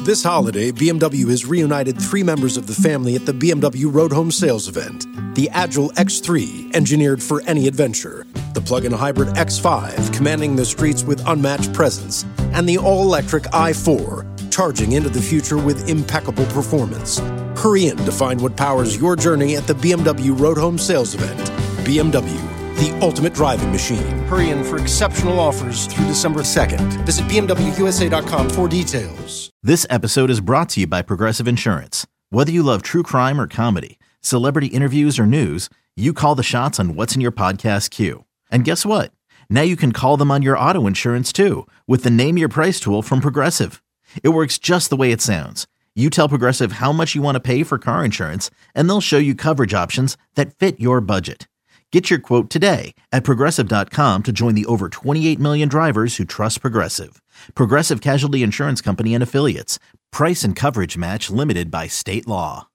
This holiday, BMW has reunited 3 members of the family at the BMW Road Home Sales event. The Agile X3, engineered for any adventure. The plug-in hybrid X5, commanding the streets with unmatched presence. And the all-electric i4, charging into the future with impeccable performance. Hurry in to find what powers your journey at the BMW Road Home Sales event. BMW, the ultimate driving machine. Hurry in for exceptional offers through December 2nd. Visit BMWUSA.com for details. This episode is brought to you by Progressive Insurance. Whether you love true crime or comedy, celebrity interviews or news, you call the shots on what's in your podcast queue. And guess what? Now you can call them on your auto insurance too with the Name Your Price tool from Progressive. It works just the way it sounds. You tell Progressive how much you want to pay for car insurance, and they'll show you coverage options that fit your budget. Get your quote today at Progressive.com to join the over 28 million drivers who trust Progressive. Progressive Casualty Insurance Company and Affiliates. Price and coverage match limited by state law.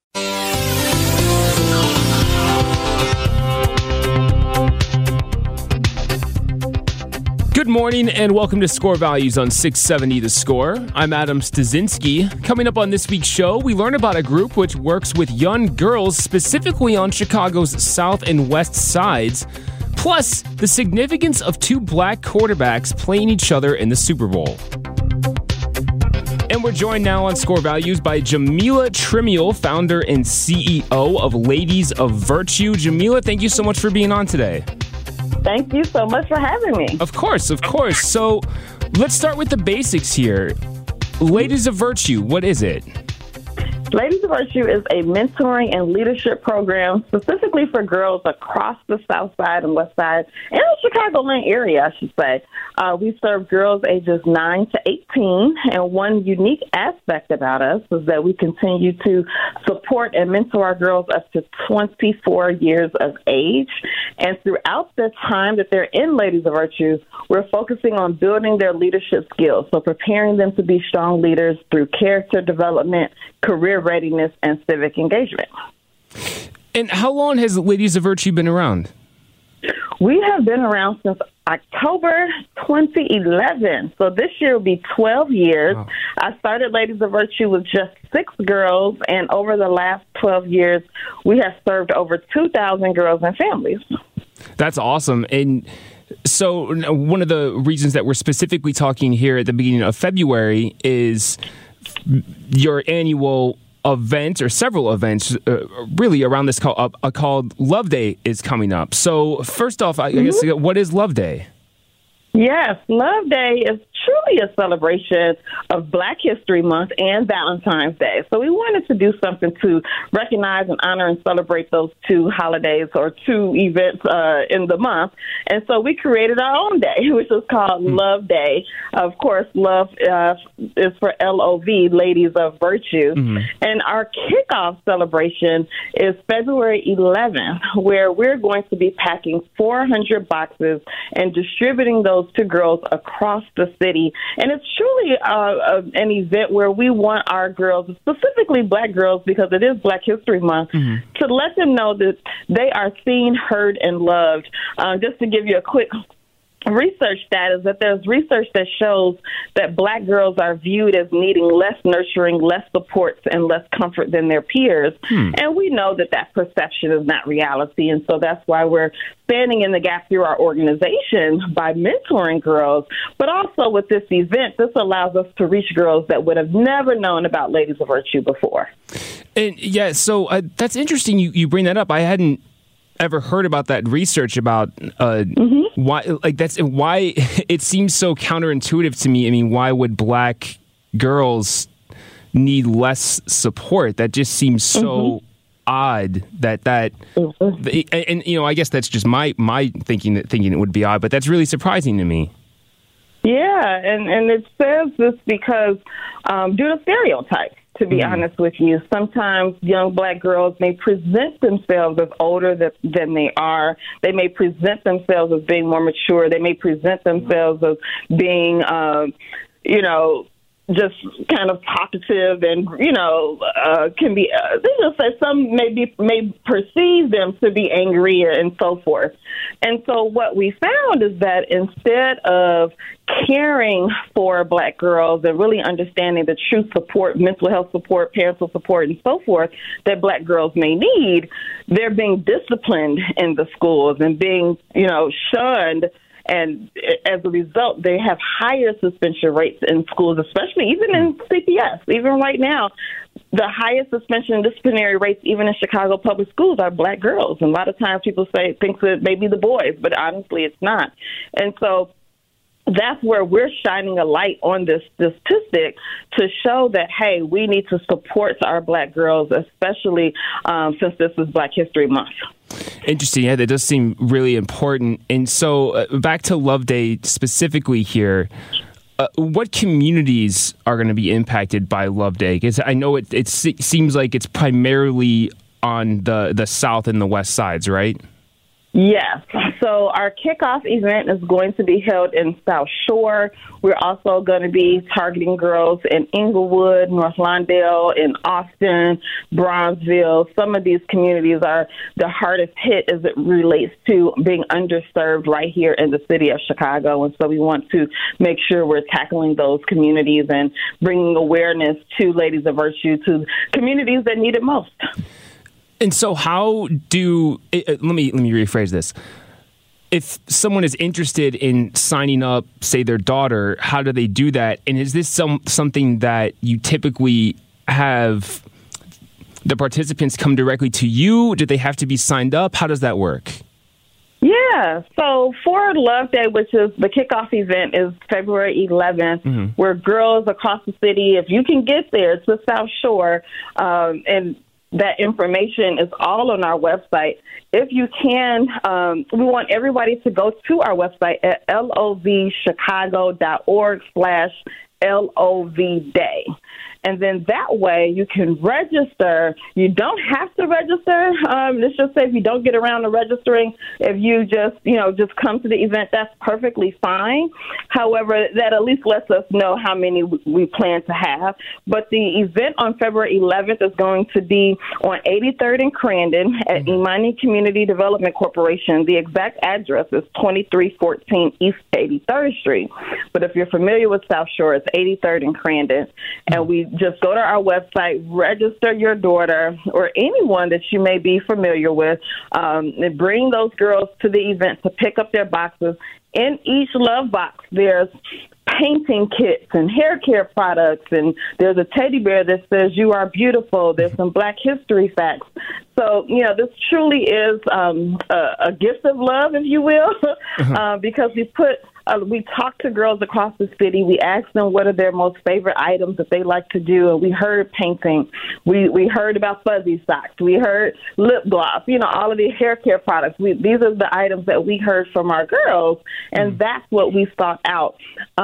Good morning and welcome to Score Values on 670 The Score. I'm Adam Stasinski. Coming up on this week's show, we learn about a group which works with young girls specifically on Chicago's south and west sides, plus the significance of 2 black quarterbacks playing each other in the Super Bowl. And we're joined now on Score Values by Jamila Trimiel, founder and CEO of Ladies of Virtue. Jamila, thank you so much for being on today. Thank you so much for having me. Of course. So let's start with the basics here. Ladies of Virtue, what is it? Ladies of Virtue is a mentoring and leadership program specifically for girls across the South Side and West Side and the Chicagoland area, I should say. We serve girls ages 9 to 18, and one unique aspect about us is that we continue to support and mentor our girls up to 24 years of age. And throughout the time that they're in Ladies of Virtue, we're focusing on building their leadership skills, so preparing them to be strong leaders through character development, career readiness, and civic engagement. And how long has Ladies of Virtue been around? We have been around since October 2011. So this year will be 12 years. Wow. I started Ladies of Virtue with just 6 girls, and over the last 12 years, we have served over 2,000 girls and families. That's awesome. And so one of the reasons that we're specifically talking here at the beginning of February is your annual event, or several events really around this called Love Day is coming up. So first off, I guess, what is Love Day? Yes, Love Day is truly a celebration of Black History Month and Valentine's Day. So we wanted to do something to recognize and honor and celebrate those 2 holidays or 2 events in the month. And so we created our own day, which is called Love Day. Of course, love is for L-O-V, Ladies of Virtue. Mm-hmm. And our kickoff celebration is February 11th, where we're going to be packing 400 boxes and distributing those to girls across the city. And it's truly an event where we want our girls, specifically Black girls, because it is Black History Month, to let them know that they are seen, heard, and loved. Just to give you a quick research status, that there's research that shows that Black girls are viewed as needing less nurturing, less supports, and less comfort than their peers. And we know that that perception is not reality. And so that's why we're standing in the gap through our organization by mentoring girls. But also with this event, this allows us to reach girls that would have never known about Ladies of Virtue before. And yeah, so that's interesting you bring that up. I hadn't ever heard about that research about why it seems so counterintuitive to me. I mean, why would Black girls need less support? That just seems so odd and you know, I guess that's just my thinking it would be odd, but that's really surprising to me. Yeah, and it says this because due to stereotypes. To be honest with you, sometimes young Black girls may present themselves as older than they are. They may present themselves as being more mature. They may present themselves as being, just kind of talkative and, can be, they just say some may perceive them to be angry and so forth. And so what we found is that instead of caring for Black girls and really understanding the true support, mental health support, parental support, and so forth that Black girls may need, they're being disciplined in the schools and being, shunned. And as a result, they have higher suspension rates in schools, especially even in CPS. Even right now, the highest suspension and disciplinary rates, even in Chicago public schools, are Black girls. And a lot of times people think that it may be the boys, but honestly, it's not. And so that's where we're shining a light on this statistic to show that, hey, we need to support our Black girls, especially since this is Black History Month. Interesting. Yeah, that does seem really important. And so back to Love Day specifically here, what communities are going to be impacted by Love Day? Because I know it seems like it's primarily on the South and the West sides, right? Yes. So our kickoff event is going to be held in South Shore. We're also going to be targeting girls in Inglewood, North Lawndale, in Austin, Bronzeville. Some of these communities are the hardest hit as it relates to being underserved right here in the city of Chicago. And so we want to make sure we're tackling those communities and bringing awareness to Ladies of Virtue to communities that need it most. And so let me rephrase this. If someone is interested in signing up, say their daughter, how do they do that? And is this something that you typically have the participants come directly to you? Do they have to be signed up? How does that work? Yeah. So for Love Day, which is the kickoff event, is February 11th, where girls across the city, if you can get there, it's the South Shore, and that information is all on our website. If you can, we want everybody to go to our website at lovchicago.org/LOVday. And then that way you can register. You don't have to register. Let's just say if you don't get around to registering, if you just come to the event, that's perfectly fine. However, that at least lets us know how many we plan to have. But the event on February 11th is going to be on 83rd and Crandon at Imani Community Development Corporation. The exact address is 2314 East 83rd Street. But if you're familiar with South Shore, it's 83rd and Crandon. And we just go to our website, register your daughter or anyone that you may be familiar with, and bring those girls to the event to pick up their boxes. In each love box, there's painting kits and hair care products, and there's a teddy bear that says "You are beautiful." There's some Black history facts. So, this truly is a gift of love, if you will, because we talk to girls across the city. We ask them what are their most favorite items that they like to do, and we heard painting. We heard about fuzzy socks. We heard lip gloss. All of the hair care products. These are the items that we heard from our girls, and that's what we sought out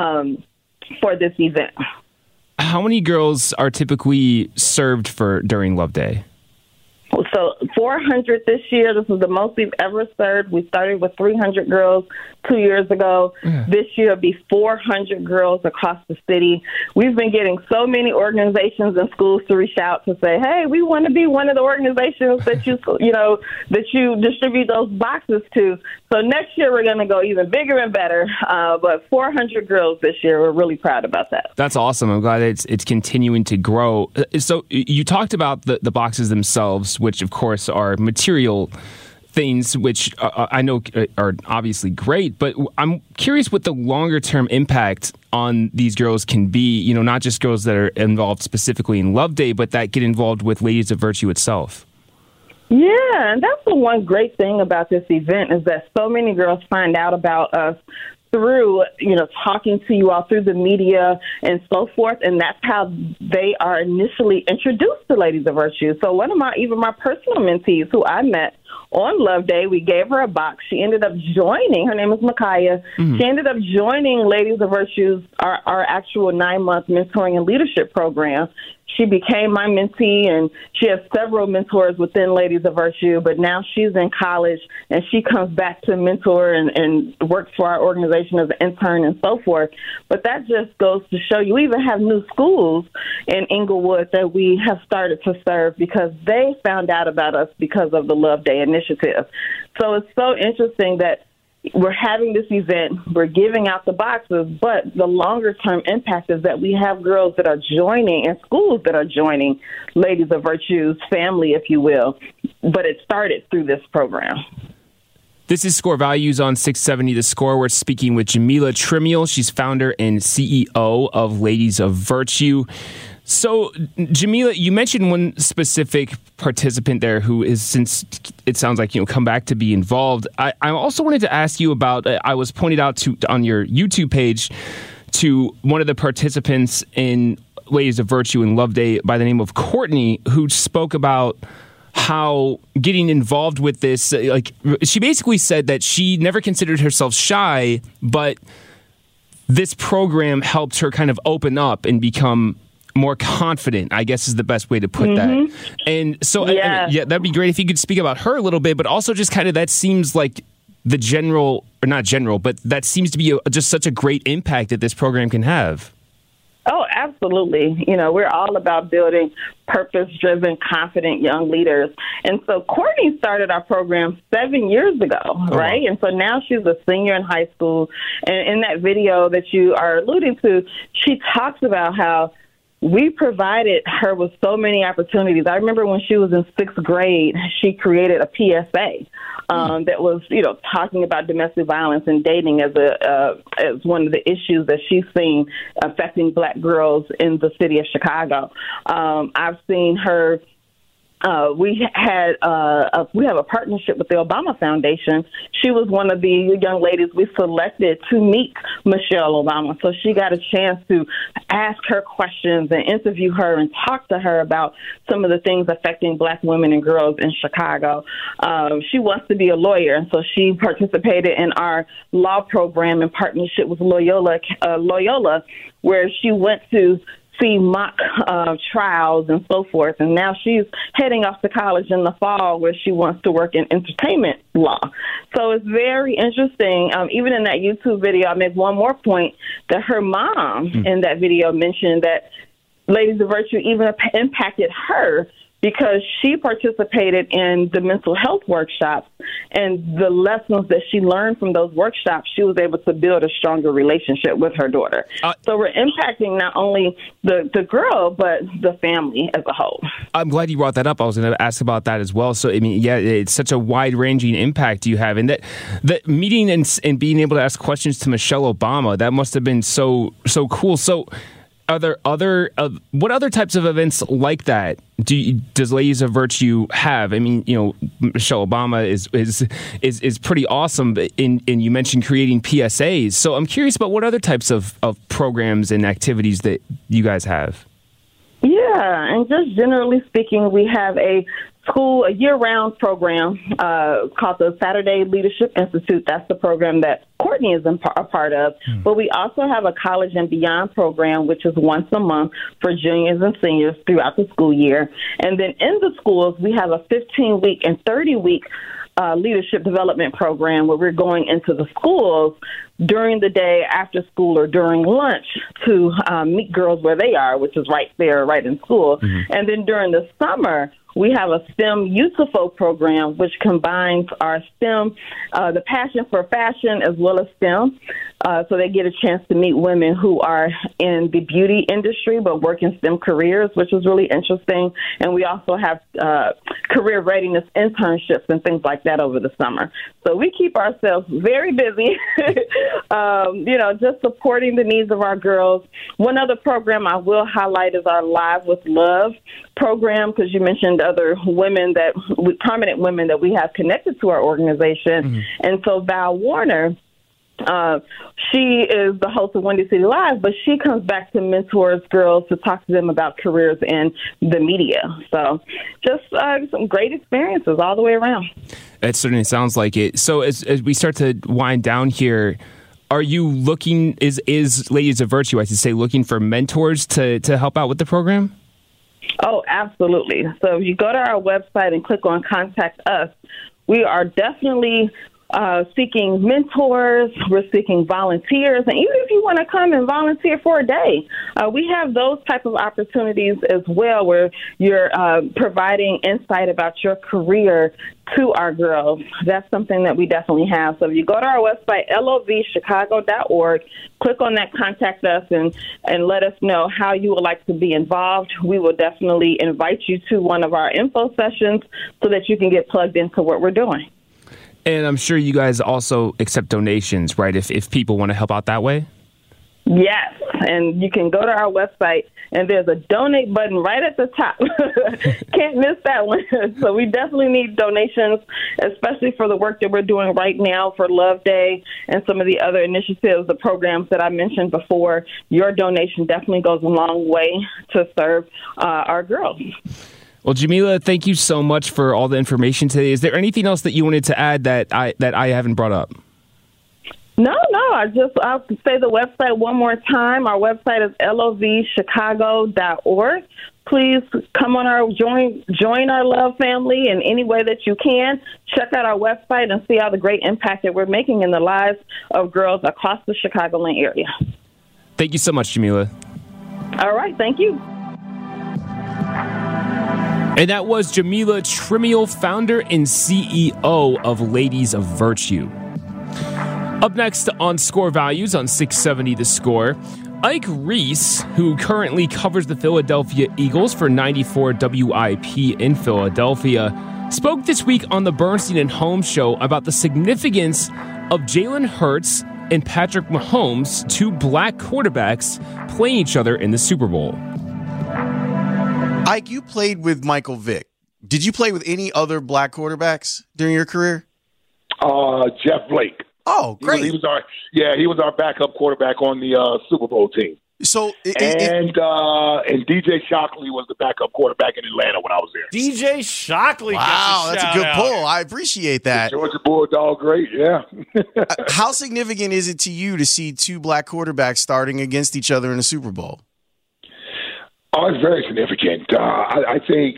for this event. How many girls are typically served during Love Day? So 400 this year. This is the most we've ever served. We started with 300 girls 2 years ago. This year will be 400 girls across the city. We've been getting so many organizations and schools to reach out to say, hey, we want to be one of the organizations that you distribute those boxes to. So next year we're going to go even bigger and better. But 400 girls this year. We're really proud about that. That's awesome. I'm glad it's continuing to grow. So you talked about the boxes themselves, which of course are material things, which I know are obviously great, but I'm curious what the longer term impact on these girls can be, not just girls that are involved specifically in Love Day, but that get involved with Ladies of Virtue itself. Yeah, and that's the one great thing about this event is that so many girls find out about us through, talking to you all through the media and so forth. And that's how they are initially introduced to Ladies of Virtue. So one of my personal mentees who I met on Love Day, we gave her a box. She ended up joining. Her name is Micaiah. She ended up joining Ladies of Virtue's, our actual 9-month mentoring and leadership program. She became my mentee, and she has several mentors within Ladies of Virtue, but now she's in college, and she comes back to mentor and works for our organization as an intern and so forth. But that just goes to show you, we even have new schools in Inglewood that we have started to serve because they found out about us because of the Love Day initiative. So it's so interesting that we're having this event, we're giving out the boxes, but the longer-term impact is that we have girls that are joining and schools that are joining Ladies of Virtue's family, if you will. But it started through this program. This is Score Values on 670 The Score. We're speaking with Jamila Trimiel. She's founder and CEO of Ladies of Virtue. So, Jamila, you mentioned one specific participant there who is, since it sounds like, come back to be involved. I also wanted to ask you about, I was pointed out on your YouTube page to one of the participants in Ladies of Virtue and Love Day by the name of Courtney, who spoke about how getting involved with this, she basically said that she never considered herself shy, but this program helped her kind of open up and become more confident, I guess is the best way to put that. And so, that'd be great if you could speak about her a little bit, but also just kind of that seems like the general, or not general, but that seems to be just such a great impact that this program can have. Oh, absolutely. We're all about building purpose-driven, confident young leaders. And so Courtney started our program 7 years ago, right? And so now she's a senior in high school. And in that video that you are alluding to, she talks about how we provided her with so many opportunities. I remember when she was in 6th grade, she created a PSA that was, talking about domestic violence and dating as one of the issues that she's seen affecting Black girls in the city of Chicago. I've seen her. We have a partnership with the Obama Foundation. She was one of the young ladies we selected to meet Michelle Obama. So she got a chance to ask her questions and interview her and talk to her about some of the things affecting Black women and girls in Chicago. She wants to be a lawyer, and so she participated in our law program in partnership with Loyola, where she went to see mock trials and so forth. And now she's heading off to college in the fall where she wants to work in entertainment law. So it's very interesting. Even in that YouTube video, I make one more point that her mom in that video mentioned that Ladies of Virtue even impacted her because she participated in the mental health workshops, and the lessons that she learned from those workshops, she was able to build a stronger relationship with her daughter. So we're impacting not only the girl, but the family as a whole. I'm glad you brought that up. I was going to ask about that as well. So, it's such a wide-ranging impact you have. And that meeting and being able to ask questions to Michelle Obama, that must have been so cool. So are there what other types of events like that does Ladies of Virtue have? Michelle Obama is pretty awesome, and you mentioned creating PSAs. So I'm curious about what other types of programs and activities that you guys have. Yeah, and just generally speaking, we have a year-round program called the Saturday Leadership Institute. That's the program that Courtney is a part of. But we also have a College and Beyond program, which is once a month for juniors and seniors throughout the school year. And then in the schools, we have a 15-week and 30-week leadership development program where we're going into the schools during the day, after school, or during lunch to meet girls where they are, which is right there, right in school. And then during the summer, we have a STEM Youthful program, which combines our STEM, the passion for fashion as well as STEM. So they get a chance to meet women who are in the beauty industry but work in STEM careers, which is really interesting. And we also have career readiness internships and things like that over the summer. So we keep ourselves very busy, just supporting the needs of our girls. One other program I will highlight is our Live with Love program, because you mentioned other prominent women that we have connected to our organization. And so Val Warner, she is the host of Windy City Live, but she comes back to mentors girls to talk to them about careers in the media. So just some great experiences all the way around. It certainly sounds like it. So as we start to wind down here, are you looking, is Ladies of Virtue, I should say, looking for mentors to help out with the program? Oh, absolutely. So if you go to our website and click on Contact Us, we are definitely seeking mentors. We're seeking volunteers. And even if you want to come and volunteer for a day, we have those type of opportunities as well, where you're providing insight about your career to our girls. That's something that we definitely have. So if you go to our website, lovchicago.org, click on that Contact Us and let us know how you would like to be involved. We will definitely invite you to one of our info sessions so that you can get plugged into what we're doing. And I'm sure you guys also accept donations, right, if people want to help out that way? Yes, and you can go to our website, and there's a donate button right at the top. Can't miss that one. So we definitely need donations, especially for the work that we're doing right now for Love Day and some of the other initiatives, the programs that I mentioned before. Your donation definitely goes a long way to serve our girls. Well, Jamila, thank you so much for all the information today. Is there anything else that you wanted to add that I haven't brought up? No. I'll say the website one more time. Our website is lovchicago.org. Please come on join our Love family in any way that you can. Check out our website and see all the great impact that we're making in the lives of girls across the Chicagoland area. Thank you so much, Jamila. All right. Thank you. And that was Jamila Trimiel, founder and CEO of Ladies of Virtue. Up next on Score Values on 670 The Score, Ike Reese, who currently covers the Philadelphia Eagles for 94 WIP in Philadelphia, spoke this week on the Bernstein and Holmes show about the significance of Jalen Hurts and Patrick Mahomes, two black quarterbacks playing each other in the Super Bowl. Ike, you played with Michael Vick. Did you play with any other black quarterbacks during your career? Jeff Blake. Oh, great! He was our backup quarterback on the Super Bowl team. So, and DJ Shockley was the backup quarterback in Atlanta when I was there. DJ Shockley. Wow, that's a good pull. I appreciate that. The Georgia Bulldog, great, yeah. How significant is it to you to see two black quarterbacks starting against each other in a Super Bowl? Oh, it's very significant. I think,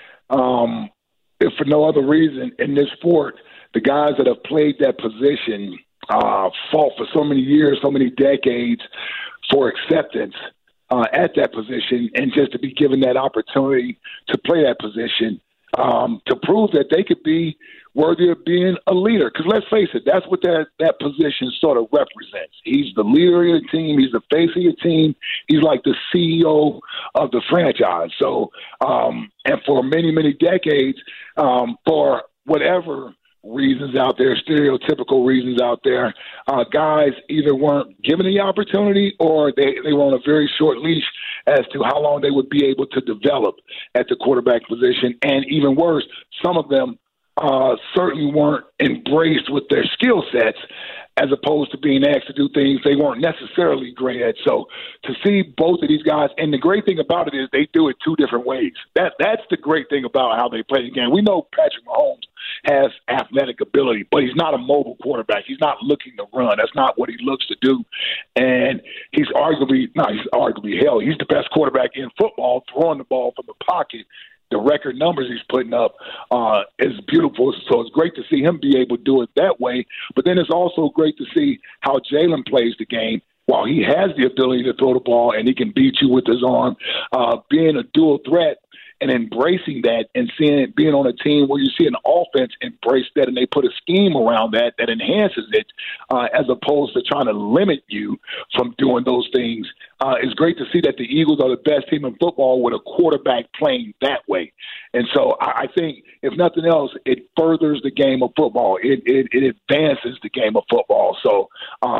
if for no other reason, in this sport, the guys that have played that position fought for so many years, so many decades for acceptance at that position, and just to be given that opportunity to play that position, to prove that they could be worthy of being a leader. Because let's face it, that's what that position sort of represents. He's the leader of the team. He's the face of your team. He's like the CEO of the franchise. So, and for many, many decades, for whatever reasons out there, stereotypical reasons out there, guys either weren't given the opportunity or they were on a very short leash as to how long they would be able to develop at the quarterback position. And even worse, some of them certainly weren't embraced with their skill sets as opposed to being asked to do things they weren't necessarily great at. So to see both of these guys, and the great thing about it is they do it two different ways. That's the great thing about how they play the game. We know Patrick Mahomes has athletic ability, but he's not a mobile quarterback. He's not looking to run. That's not what he looks to do. And he's arguably the best quarterback in football, throwing the ball from the pocket. The record numbers he's putting up is beautiful. So it's great to see him be able to do it that way. But then it's also great to see how Jalen plays the game. While he has the ability to throw the ball and he can beat you with his arm, being a dual threat and embracing that and being on a team where you see an offense embrace that and they put a scheme around that enhances it, as opposed to trying to limit you from doing those things. It's great to see that the Eagles are the best team in football with a quarterback playing that way. And so I think, if nothing else, it furthers the game of football. It advances the game of football. So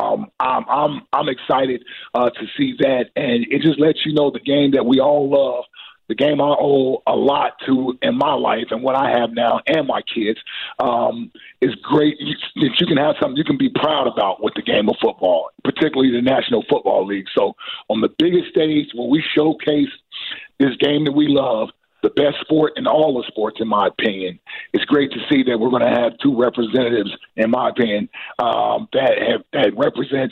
I'm excited to see that, and it just lets you know the game that we all love. The game I owe a lot to in my life and what I have now and my kids is great that you can have something you can be proud about with the game of football, particularly the National Football League. So on the biggest stage where we showcase this game that we love, the best sport in all the sports, in my opinion, it's great to see that we're going to have two representatives, in my opinion, that represents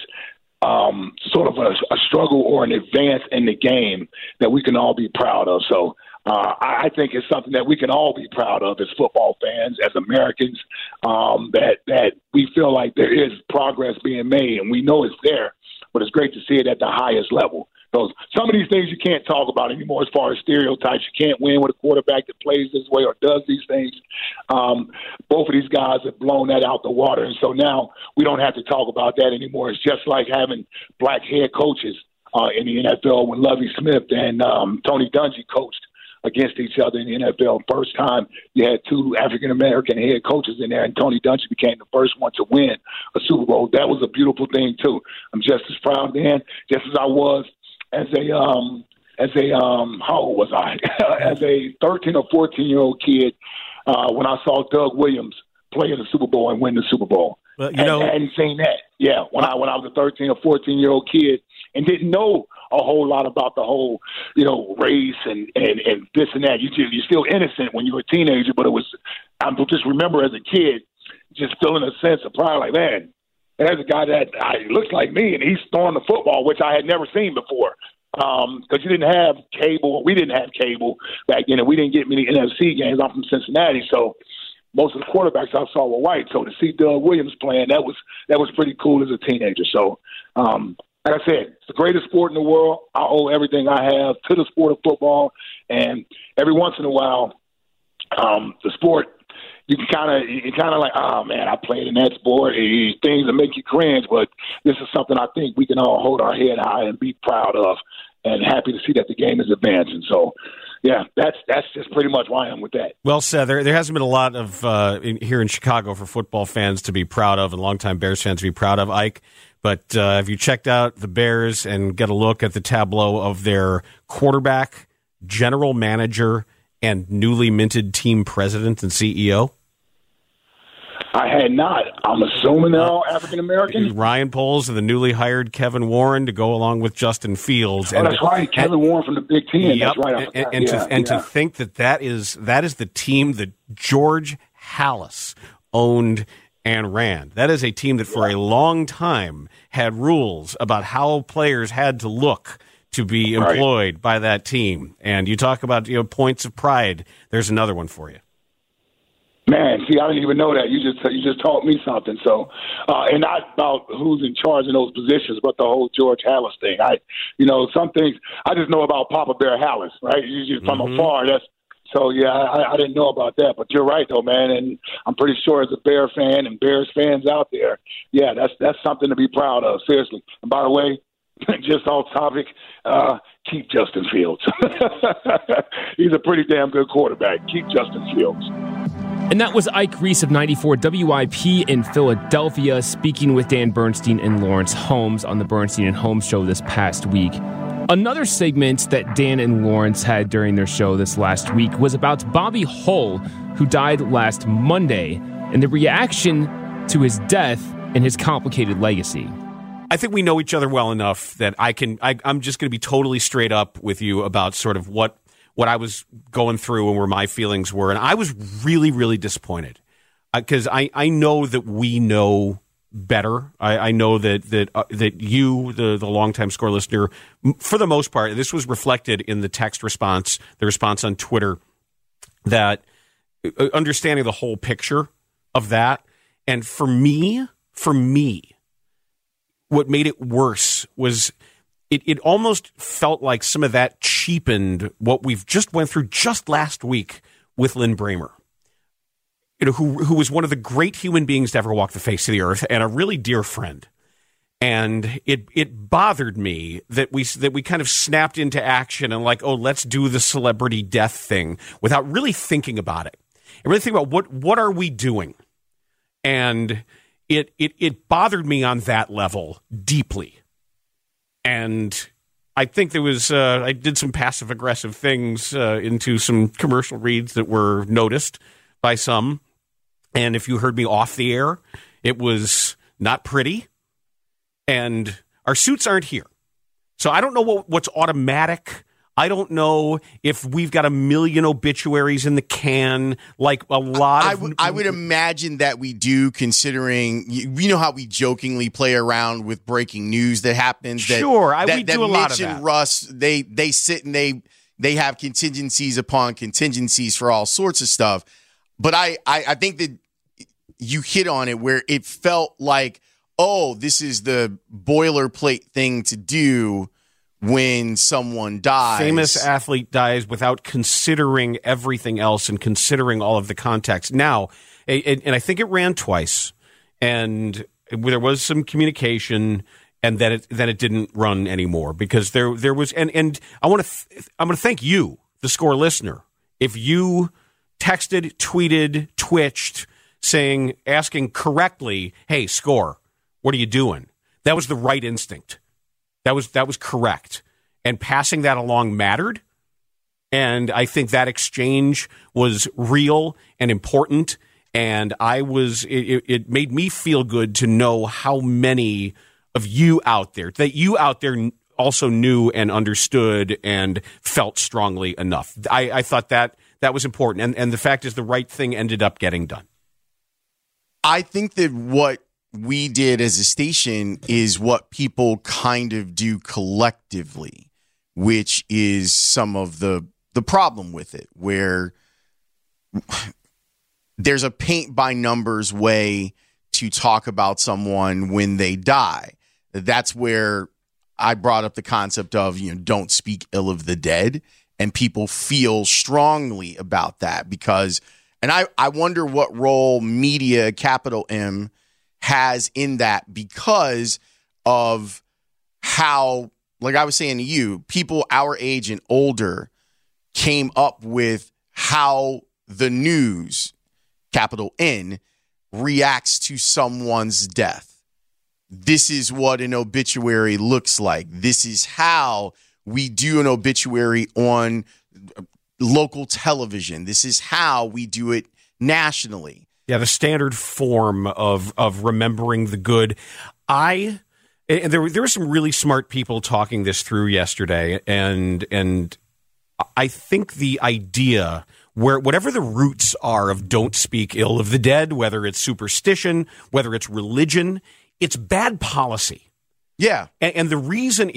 sort of a struggle or an advance in the game that we can all be proud of. So I think it's something that we can all be proud of as football fans, as Americans, that we feel like there is progress being made, and we know it's there, but it's great to see it at the highest level. So some of these things you can't talk about anymore as far as stereotypes. You can't win with a quarterback that plays this way or does these things. Both of these guys have blown that out the water, and so now we don't have to talk about that anymore. It's just like having black head coaches in the NFL when Lovie Smith and Tony Dungy coached against each other in the NFL. First time you had two African-American head coaches in there, and Tony Dungy became the first one to win a Super Bowl. That was a beautiful thing, too. I'm just as proud then, just as I was as a how old was I? As a 13 or 14-year-old kid when I saw Doug Williams play in the Super Bowl and win the Super Bowl. Well, I hadn't seen that. Yeah, when I was a 13 or 14-year-old kid and didn't know a whole lot about the whole, race and this and that. You're still innocent when you're a teenager, but I just remember as a kid just feeling a sense of pride, like, man, there's a guy that looks like me, and he's throwing the football, which I had never seen before. Because you didn't have cable. We didn't have cable back then, and we didn't get many NFC games. I'm from Cincinnati, so most of the quarterbacks I saw were white. So to see Doug Williams playing, that was pretty cool as a teenager. So, like I said, it's the greatest sport in the world. I owe everything I have to the sport of football, and every once in a while, the sport, you're kind of like, oh man, I played in that sport. Things that make you cringe, but this is something I think we can all hold our head high and be proud of, and happy to see that the game is advancing. So, yeah, that's just pretty much why I'm with that. Well said. There hasn't been a lot of here in Chicago for football fans to be proud of and longtime Bears fans to be proud of, Ike. But have you checked out the Bears and get a look at the tableau of their quarterback, general manager, and newly minted team president and CEO? I had not. I'm assuming they're all African-American. Ryan Poles and the newly hired Kevin Warren to go along with Justin Fields. Oh, that's right. Kevin Warren from the Big Ten. Yep. That's right. To think that is the team that George Halas owned and ran. That is a team that for a long time had rules about how players had to look to be employed by that team. And you talk about points of pride. There's another one for you. Man, see, I didn't even know that. You just taught me something. So, and not about who's in charge in those positions, but the whole George Halas thing. Some things I just know about Papa Bear Halas, right? From afar. I didn't know about that. But you're right, though, man. And I'm pretty sure as a Bear fan and Bears fans out there, yeah, that's something to be proud of. Seriously. And by the way, just off topic, keep Justin Fields. He's a pretty damn good quarterback. Keep Justin Fields. And that was Ike Reese of 94 WIP in Philadelphia, speaking with Dan Bernstein and Lawrence Holmes on the Bernstein and Holmes show this past week. Another segment that Dan and Lawrence had during their show this last week was about Bobby Hull, who died last Monday, and the reaction to his death and his complicated legacy. I think we know each other well enough that I'm just going to be totally straight up with you about sort of what I was going through and where my feelings were. And I was really, really disappointed because I know that we know better. I know that you, the longtime Score listener, for the most part, this was reflected in the text response, the response on Twitter, that understanding the whole picture of that. And for me, what made it worse was it almost felt like some of that cheapened what we've just went through just last week with Lynn Bramer, who was one of the great human beings to ever walk the face of the earth and a really dear friend. And it bothered me that we kind of snapped into action and like, oh, let's do the celebrity death thing without really thinking about it and really think about what are we doing. And it bothered me on that level deeply. And I think there was I did some passive aggressive things into some commercial reads that were noticed by some. And if you heard me off the air, it was not pretty. And our suits aren't here. So I don't know what's automatic. I don't know if we've got 1 million obituaries in the can, like a lot of... I would imagine that we do, considering, you know how we jokingly play around with breaking news that happens. Sure, we do a lot of that. Mitch and Russ, they sit and they they have contingencies upon contingencies for all sorts of stuff. But I think that you hit on it where it felt like, oh, this is the boilerplate thing to do when someone dies. Famous athlete dies without considering everything else and considering all of the context. Now, and I think it ran twice, and there was some communication, and then it didn't run anymore because there was and I'm going to thank you, the Score listener, if you texted, tweeted, twitched, asking correctly, "Hey, Score, what are you doing?" That was the right instinct. That was correct, and passing that along mattered. And I think that exchange was real and important. And it made me feel good to know how many of you out there also knew and understood and felt strongly enough. I thought that was important. And the fact is the right thing ended up getting done. I think that what we did as a station is what people kind of do collectively, which is some of the problem with it, where there's a paint by numbers way to talk about someone when they die. That's where I brought up the concept of, don't speak ill of the dead, and people feel strongly about that because, and I wonder what role media, capital M, has in that because of how, like I was saying to you, people our age and older came up with how the news, capital N, reacts to someone's death. This is what an obituary looks like. This is how we do an obituary on local television. This is how we do it nationally. Yeah, the standard form of remembering the good. And there were some really smart people talking this through yesterday, and I think the idea where whatever the roots are of don't speak ill of the dead, whether it's superstition, whether it's religion, it's bad policy. Yeah. And the reason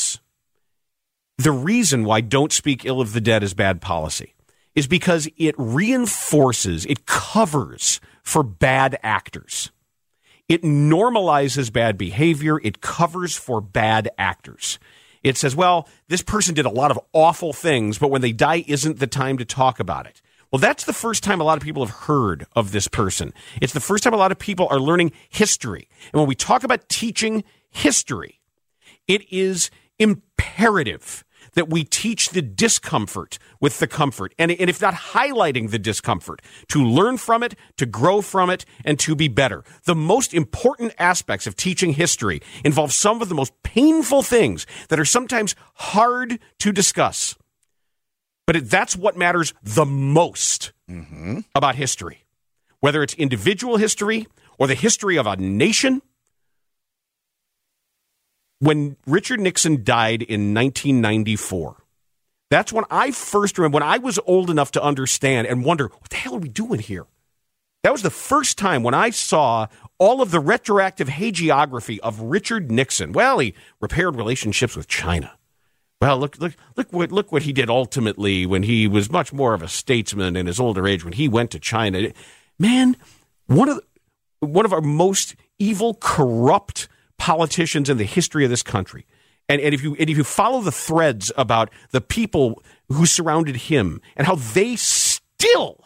why don't speak ill of the dead is bad policy is because it reinforces, it covers for bad actors. It normalizes bad behavior. It covers for bad actors. It says, well, this person did a lot of awful things, but when they die isn't the time to talk about it. Well, that's the first time a lot of people have heard of this person. It's the first time a lot of people are learning history. And when we talk about teaching history, it is imperative that we teach the discomfort with the comfort. And if not highlighting the discomfort, to learn from it, to grow from it, and to be better. The most important aspects of teaching history involve some of the most painful things that are sometimes hard to discuss. But that's what matters the most about history. Whether it's individual history or the history of a nation. When Richard Nixon died in 1994, that's when I first remember, when I was old enough to understand and wonder, what the hell are we doing here? That was the first time when I saw all of the retroactive hagiography of Richard Nixon. Well, he repaired relationships with China. Well, look what he did ultimately when he was much more of a statesman in his older age when he went to China. Man, one of our most evil, corrupt politicians in the history of this country. And if you follow the threads about the people who surrounded him and how they still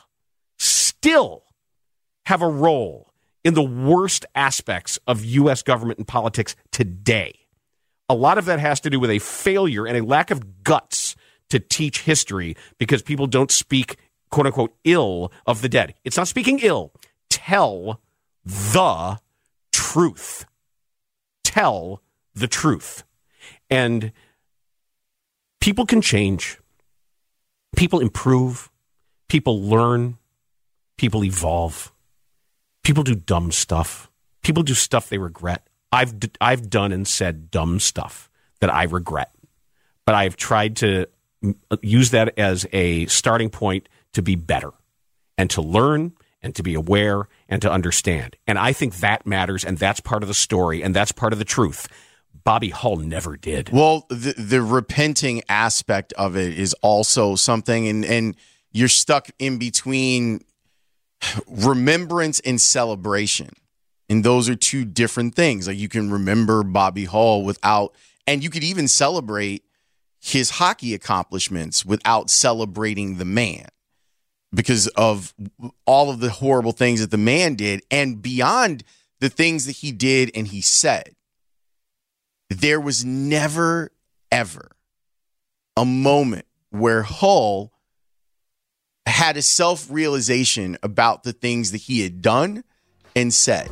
have a role in the worst aspects of U.S. government and politics today, a lot of that has to do with a failure and a lack of guts to teach history because people don't speak, quote unquote, ill of the dead. It's not speaking ill. Tell the truth. Tell the truth. And people can change. People improve. People learn. People evolve. People do dumb stuff. People do stuff they regret. I've done and said dumb stuff that I regret. But I've tried to use that as a starting point to be better and to learn and to be aware and to understand. And I think that matters, and that's part of the story, and that's part of the truth. Bobby Hull never did. Well, the repenting aspect of it is also something, and you're stuck in between remembrance and celebration. And those are two different things. Like, you can remember Bobby Hull without, and you could even celebrate his hockey accomplishments without celebrating the man because of all of the horrible things that the man did, and beyond the things that he did and he said. There was never, ever a moment where Hull had a self-realization about the things that he had done and said.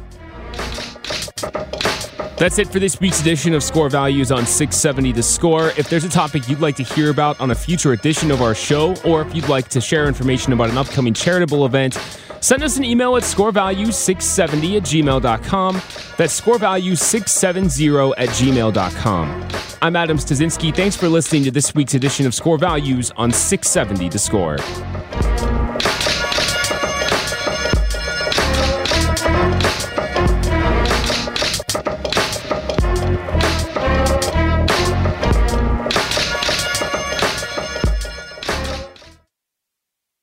That's it for this week's edition of Score Values on 670 The Score. If there's a topic you'd like to hear about on a future edition of our show, or if you'd like to share information about an upcoming charitable event, send us an email at scorevalues670@gmail.com. That's scorevalues670@gmail.com. I'm Adam Stasinski. Thanks for listening to this week's edition of Score Values on 670 The Score.